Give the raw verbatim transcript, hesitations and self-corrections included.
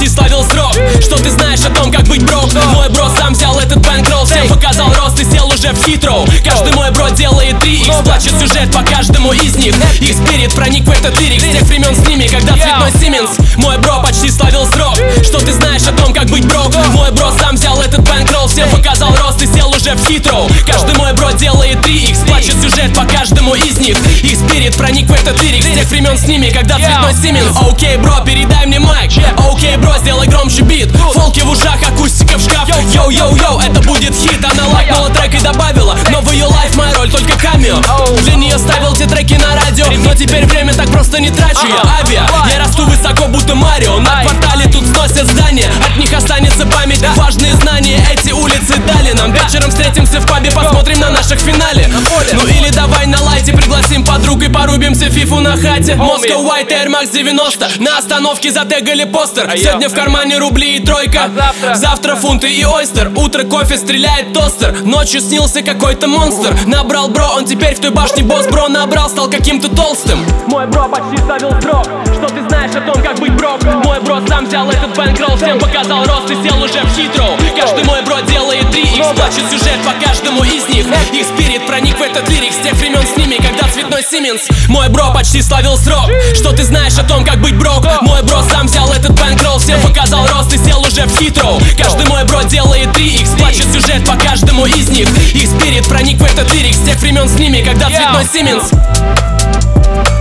почти славил срок. Что ты знаешь о том, как быть брок? Мой бро сам взял этот бэнкролл, всем показал рост и сел уже в Хитроу. Каждый мой бро делает три икс, плачет сюжет по каждому из них. Их спирит проник в этот лирик с тех времен с ними, когда цветной Сименс. Мой бро почти славил срок. Что ты знаешь о том, как быть брок? Мой бро сам взял этот бэнкролл, всем показал рост и сел уже в Хитроу. Каждый мой бро делает три икс, плачет сюжет по каждому из них. Их спирит проник в этот лирик с тех времен с ними, когда цветной Сименс. Окей, бро, передай мне майк. Окей, бро, сделай громче бит. Фолки в ушах, акустика в шкаф. Йоу-йоу-йоу, это будет хит. Она лайкнула трек и добавила: но в ее лайф моя роль только камео. Для нее ставил те треки на радио, но теперь время так просто не трачу я. Авиа, я расту высоко, будто Марио. На квартале тут сносят здания, от них останется память. Важные знания эти улицы дали нам. Вечером встретимся в пабе, посмотрим на наших финале. Ну или давай на лайте пригласим подруг и порубимся фифу на хате. Москва White Air Max девяносто, на остановке затегали постер. Сегодня в кармане рубли и тройка, завтра фунты и ойстер. Утро кофе, стреляет тостер, ночью снился какой-то монстр. Набрал бро, он теперь в той башне босс. Бро набрал, стал каким-то толстым. Мой бро почти ставил срок. Что ты знаешь о том, как быть брок? Мой бро сам взял этот бэнкролл, всем показал рост и сел уже в Хитроу. Каждый мой бро делает три икс, плачет сюжет по каждому из них. Их спирит проник в этот лирик с тех времен с ними, когда цветной Сименс. Мой бро почти славил срок. Что ты знаешь о том, как быть брок? Мой бро сам взял этот бэнкролл, всем показал рост и сел уже в Хитроу. Каждый мой бро делает три икс, плачет сюжет по каждому из них. Их спирит проник в этот лирик с тех времен с ними, когда цветной Сименс.